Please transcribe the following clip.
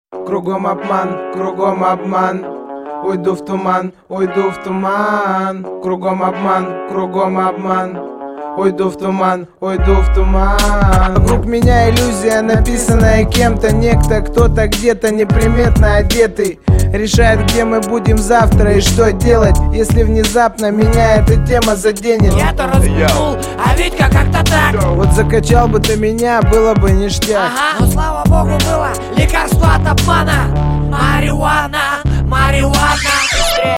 Кругом обман. Уйду в туман, уйду в туман. Кругом обман. Уйду в туман, уйду в туман. Вокруг меня иллюзия, написанная кем-то. Некто, кто-то где-то неприметно одетый решает, где мы будем завтра и что делать, если внезапно меня эта тема заденет. Я-то разбудил, а Витька как-то так. Вот закачал бы ты меня, было бы ништяк. Ага, но слава богу было лекарство от обмана. Марихуана.